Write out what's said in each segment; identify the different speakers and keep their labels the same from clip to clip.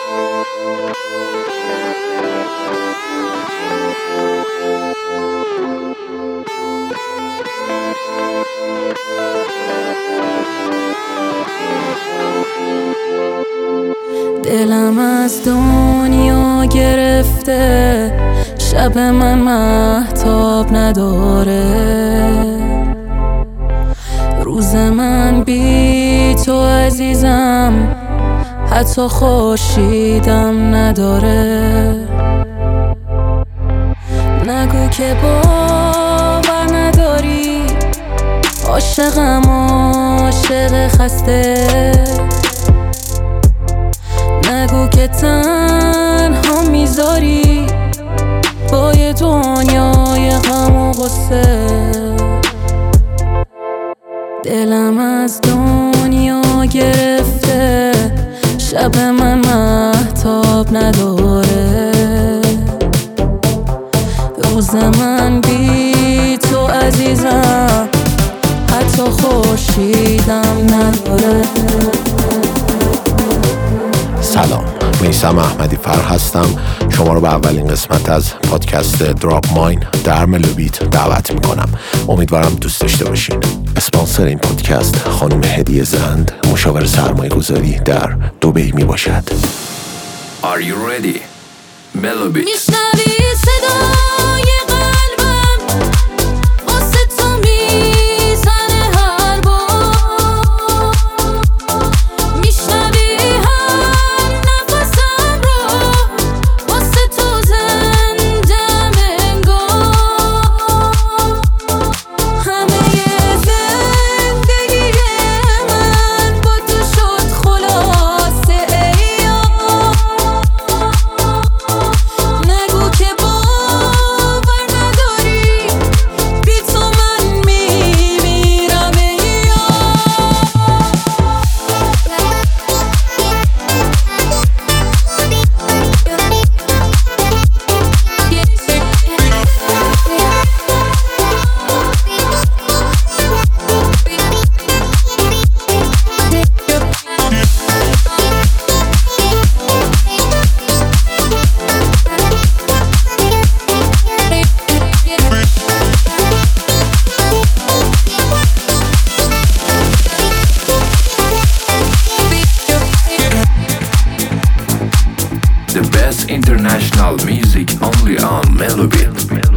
Speaker 1: دلم از دنیا گرفته، شب من مهتاب نداره، روز من بی تو عزیزم حتی خورشیدم نداره. نگو که باور نداری، عاشقم عاشق خسته، نگو که تنها میذاری با یه دنیای غم و غصه. دلم از دنیا گرفته، شب من مهتاب نداره، روز من بی تو عزیزم حتی خورشیدم نداره.
Speaker 2: سلام، میثم احمدی فر هستم. شما رو به اولین قسمت از پادکست دراپ ماین در ملوبیت دعوت میکنم. امیدوارم دوست داشته باشین. اسپانسر این پادکست خانم هدیه زند، مشاور سرمایه گذاری در دبی می باشد.
Speaker 3: Are you ready? ملوبیت.
Speaker 1: میشنوی صدای قلبم واسه تو میزنه هر بار، میشنوی هر نفسم رو واسه تو زندم انگار، همه زندگی من با تو شد خلاصه ایام. نگو که باور نداری، بی تو من میمیرم
Speaker 3: The best international music only on Melobit.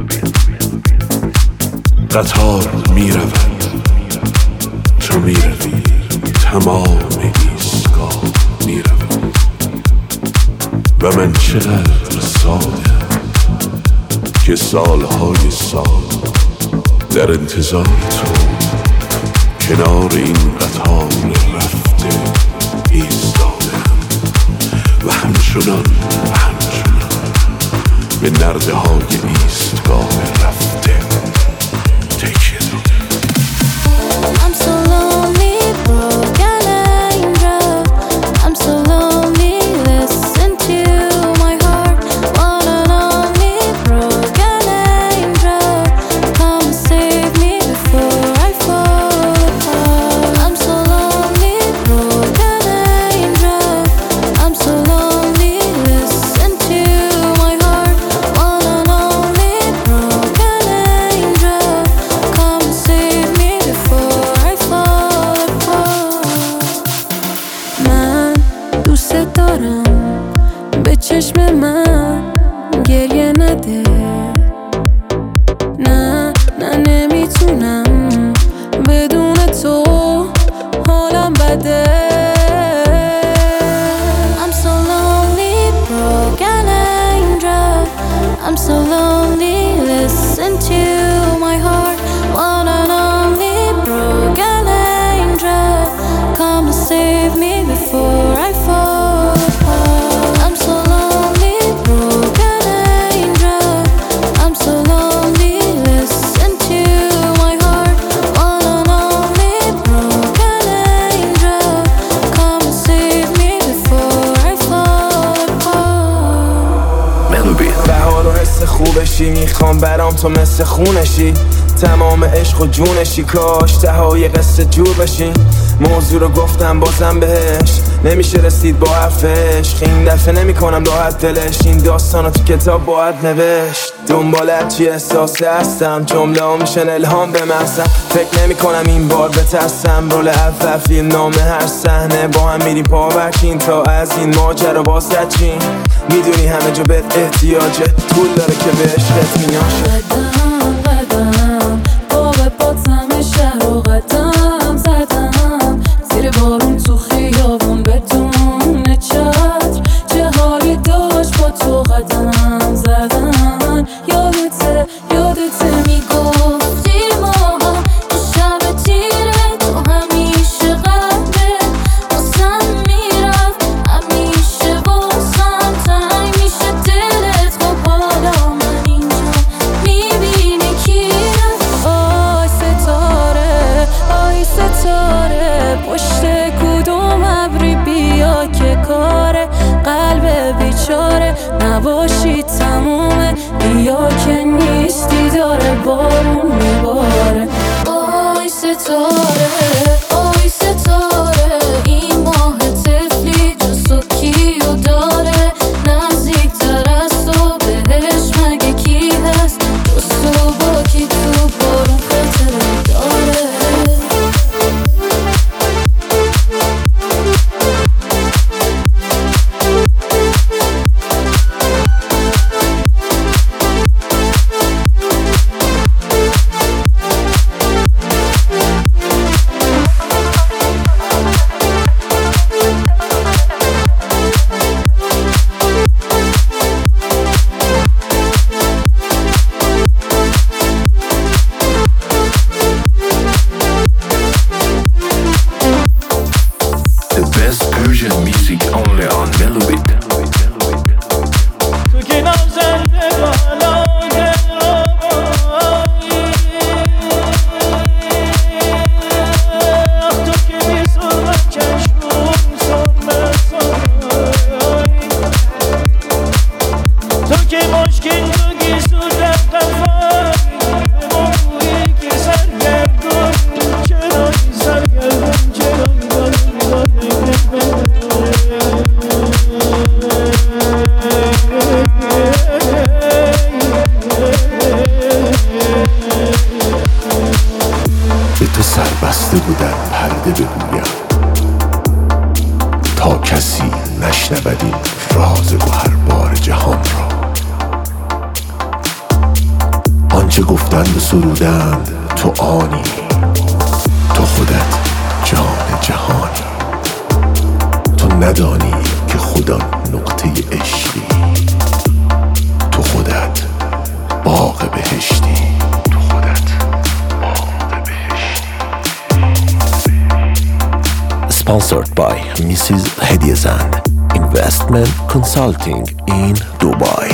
Speaker 4: قطار میرود، تو میروی، تمام ایستگاه میرود و من چقدر ساده که سالهای سال در انتظار تو کنار این قطار رفته ایستادم و همچنان به نرده های ایستگاه رفته تکیه دادم.
Speaker 1: I'm so lonely, broken angel. I'm so lonely, listen to my heart. One and only broken angel, come and save me before I fall apart. I'm so lonely, broken angel. I'm so lonely, listen to my heart. One and only broken angel, come and save me before I fall apart. من دوست دارم، به چشم من گریه نده، نه نمیتونم بدون تو حالم بده. I'm so lonely, broken angel. I'm so lonely, listen to my heart. One and only broken angel, come and save me before I fall apart. I'm so lonely, broken angel. I'm so lonely, listen to my heart. One and only broken angel, come and save me before I fall apart.
Speaker 3: Melobit.
Speaker 5: بهار و حس خوبشی، میخوام برام تو مثل خونشی، تمام عشق و جونشی، کاش تهای قصه جور بشین. موضوع رو گفتم بازم بهش، نمیشه رسید با حرفش. این دفعه نمی کنم راحت دلش، این داستانو تو کتاب باید نوشت. دنبال چی احساسی هستم، جمله ها میشن الهام به محضم. فکر نمی کنم این بار بترسم، رول اول فیلم نامه هر صحنه با هم میریم پاورکین تا از این ماجرا واسه چین. میدونی همه جا بهت احتیاجه، طول داره که به عشقت میاشه.
Speaker 1: قدم با پاتم شهر و قدم زدم زیر بارون تو خیابون بدون چتر. چه حالی داشت با تو قدم زدن. یادته میگفتی ما هم تو شب تیره، تو همیشه قلبه واسم میرفت، همیشه واسم تنگ میشه دلت. خب حالا من اینجا میبینی کی رفت. آی ستاره پشت کدوم ابری بیا که کار قلب بیچاره نباشی تمومه. بیا که نیستی داره بارون میباره. آی ستاره این ماه تفلی جسو کیو داره، نزدیکتر از تو بهش مگه کی هست؟ جسو با کی تو بارون خطره داره.
Speaker 3: The best Persian music only on Melobit.
Speaker 6: تو که نازنده بالا تو که میزون چشمون سرمه تو که مشکل تو گیزون رفتفای به موی که سرگردون چرایی سرگردون چرایی
Speaker 4: به تو سربسته بودم پرده بگویم تا کسی نشنود این راز گوهربار جهان را. آنچه گفتند و سرودند تو آنی، تو خودت جان جهانی. تو ندانی که خدا نقطه عشقی، تو خودت باغ بهشتی.
Speaker 2: Sponsored by Mrs. Hediyezand Investment Consulting in Dubai.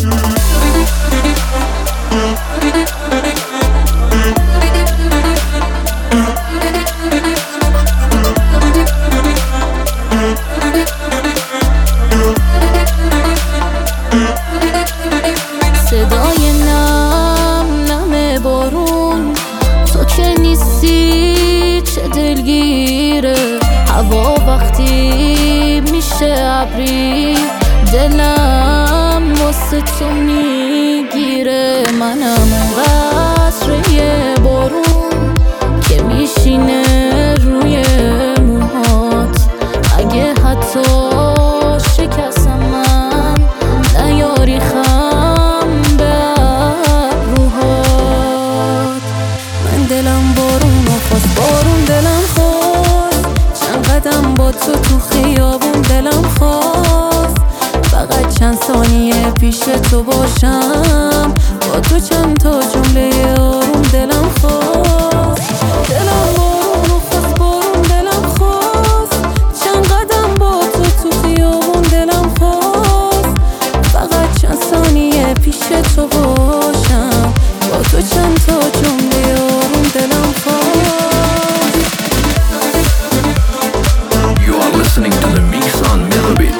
Speaker 1: صدای نم بارون، تو که نیستی چه دلگیره. هوا وقتی میشه ابری، دلم واسه تو میگیره. منم قطره بارون که میشینه روی موهات. اگه حتی شکستم من نیاری خم به روحات. من دلم بارون خواست، بارون دلم خواست. چند قدم با تو خیابون دلم خواست. فقط چند ثانیه پیش تو باشم، با تو چند تا جمله آروم دلم خواست. دلم بارون خواست، بارون دلم خواست. چند قدم با تو خیابون دلم خواست. فقط چند ثانیه پیش تو باشم، با تو چند تا جمله آروم دلم خواست.
Speaker 3: You are listening to the mix on Melobit.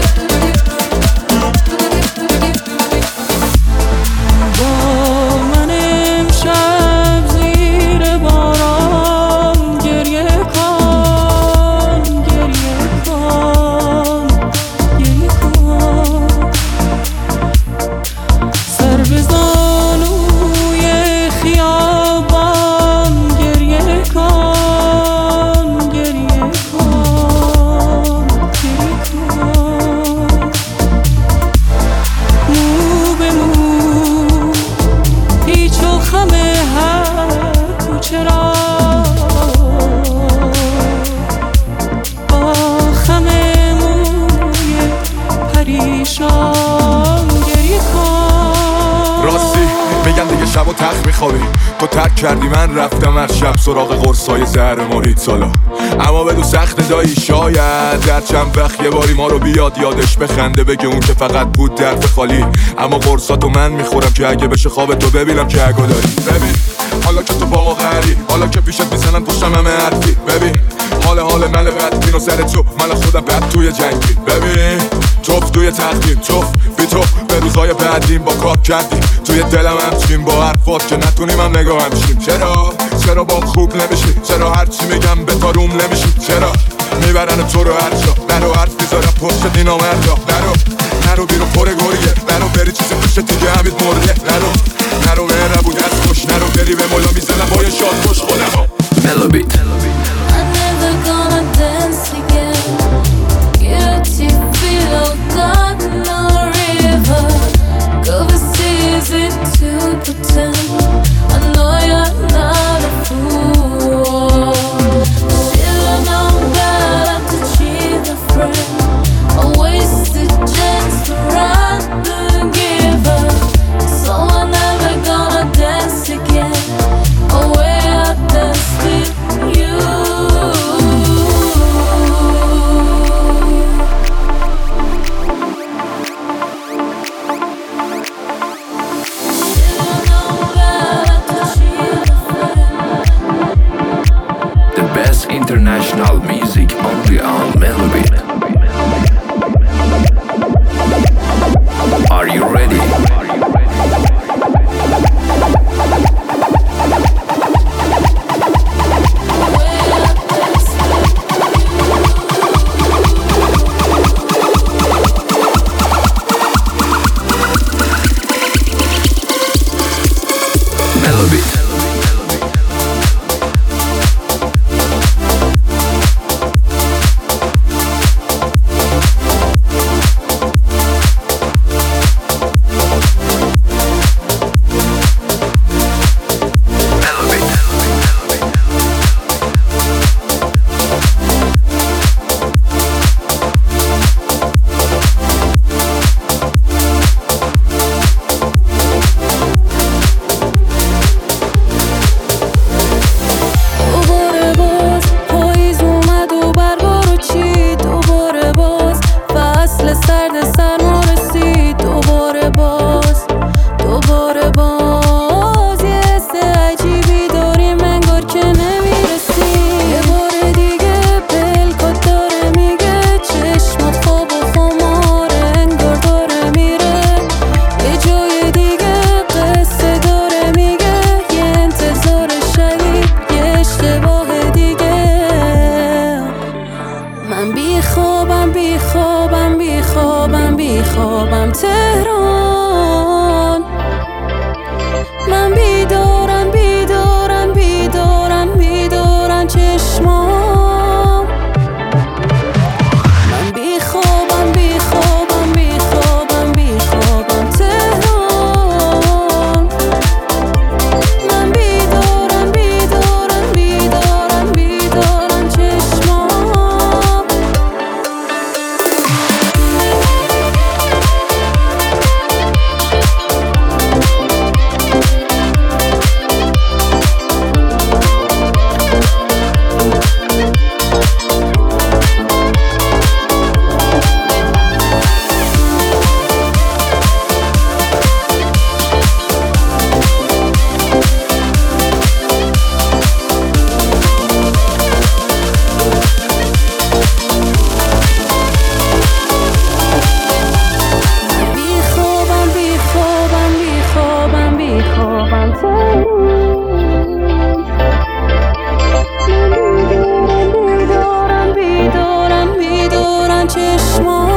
Speaker 6: با من
Speaker 7: شب و تخت میخوابی، تو ترک کردی من رفتم هر شب سراغ قرصای زهر مارید سالا. اما بدو سخت دایی شاید در چند وقت یه باری ما رو بیاد یادش بخنده بگه اون که فقط بود درد خالی. اما قرصاتو من میخورم که اگه بشه خواب تو ببینم که اگه داری. ببین حالا که تو با ما غری، حالا که پیشت میزنن پشتم همه حرفی. ببین حال من بدبین و سر تو من خودم بد توی جنگی. ببین توف توی تقدیم، توف بی تو به روزای بعدیم با کار کردیم. توی دلم همچین با حرفات که نتونیم هم نگاه همشیم. چرا با خوب نمیشی؟ چرا هرچی میگم به تا روم نمیشی؟ چرا میبرن تو رو هر جا؟ نرو حرف میذارم پشت دینا مردا. نرو بیرون پر گوریه، نرو بری چیزی پشت دیگه همید مرده. نرو به نبود از خوش، نرو بری به مولا میزنم با یه شاد خوش خودم.
Speaker 3: Melobit.
Speaker 1: I'm never gonna dance again. Guilty feet, oh God, no river. Cover easy to pretend. I know you're not a fool. Still I know that I'm to cheat a friend. A wasted chance to run and give up. So I'm never gonna dance again. Oh, way I dance with you.
Speaker 3: The best international music only on Melobit. Are you ready? Melobit.
Speaker 1: دوباره باز پاییز اومد و بربارو چید. دوباره باز فصل سرد سرما رسید. دوباره باز یه حس عجیبی داریم انگار که نمیرسی. یه بار دیگه پلکات داره میگه چشمات خواب و خماره انگار داره میره. یه جای دیگه قصه داره میگه یه انتظار شدید یه اشتباه دیگه. من بیخوابم تهران. من بیدارن چشمام. من بیخوابم تهران. من بیدارن چشمام. بیدارن چشمام.